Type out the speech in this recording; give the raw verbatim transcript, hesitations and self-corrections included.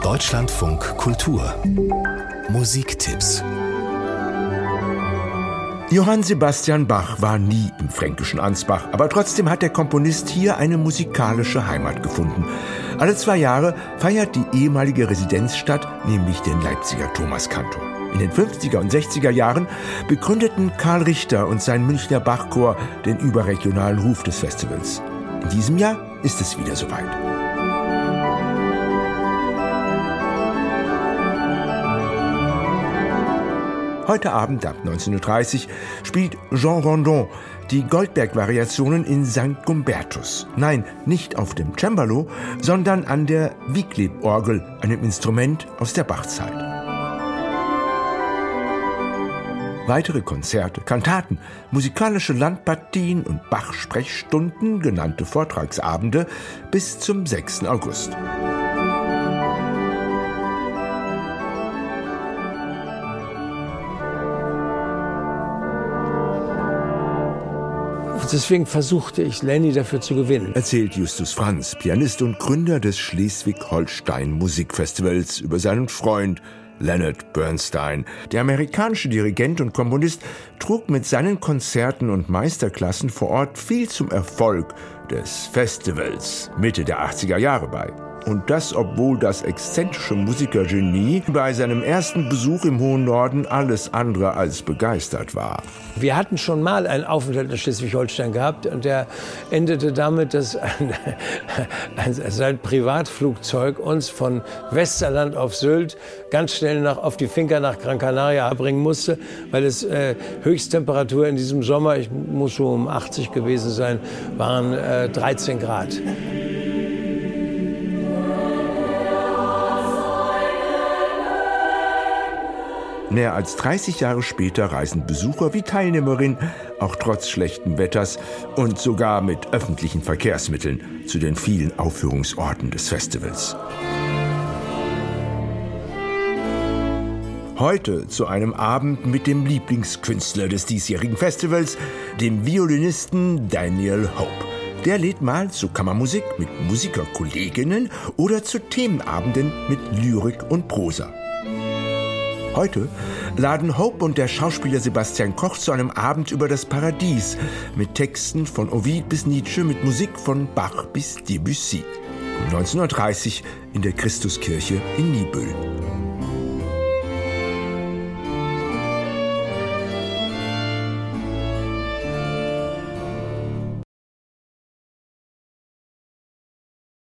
Deutschlandfunk Kultur Musiktipps. Johann Sebastian Bach war nie im fränkischen Ansbach, aber trotzdem hat der Komponist hier eine musikalische Heimat gefunden. Alle zwei Jahre feiert die ehemalige Residenzstadt nämlich den Leipziger Thomaskantor. In den fünfziger und sechziger Jahren begründeten Karl Richter und sein Münchner Bachchor den überregionalen Ruf des Festivals. In diesem Jahr ist es wieder soweit. Heute Abend ab neunzehn Uhr dreißig spielt Jean Rondon die Goldberg-Variationen in Sankt Gumbertus. Nein, nicht auf dem Cembalo, sondern an der Wiegleb-Orgel, einem Instrument aus der Bachzeit. Weitere Konzerte, Kantaten, musikalische Landpartien und Bach-Sprechstunden, genannte Vortragsabende, bis zum sechsten August. Deswegen versuchte ich, Lenny dafür zu gewinnen. Erzählt Justus Franz, Pianist und Gründer des Schleswig-Holstein Musikfestivals, über seinen Freund Leonard Bernstein. Der amerikanische Dirigent und Komponist trug mit seinen Konzerten und Meisterklassen vor Ort viel zum Erfolg des Festivals Mitte der achtziger Jahre bei. Und das, obwohl das exzentrische Musikergenie bei seinem ersten Besuch im hohen Norden alles andere als begeistert war. Wir hatten schon mal einen Aufenthalt in Schleswig-Holstein gehabt und der endete damit, dass ein, ein, sein Privatflugzeug uns von Westerland auf Sylt ganz schnell nach, auf die Finca nach Gran Canaria bringen musste, weil es äh, Höchsttemperatur in diesem Sommer, ich muss so um achtzig gewesen sein, waren äh, dreizehn Grad. Mehr als dreißig Jahre später reisen Besucher wie Teilnehmerin, auch trotz schlechten Wetters und sogar mit öffentlichen Verkehrsmitteln, zu den vielen Aufführungsorten des Festivals. Heute zu einem Abend mit dem Lieblingskünstler des diesjährigen Festivals, dem Violinisten Daniel Hope. Der lädt mal zu Kammermusik mit Musikerkolleginnen oder zu Themenabenden mit Lyrik und Prosa. Heute laden Hope und der Schauspieler Sebastian Koch zu einem Abend über das Paradies mit Texten von Ovid bis Nietzsche, mit Musik von Bach bis Debussy. Um neunzehn Uhr dreißig in der Christuskirche in Niebüll.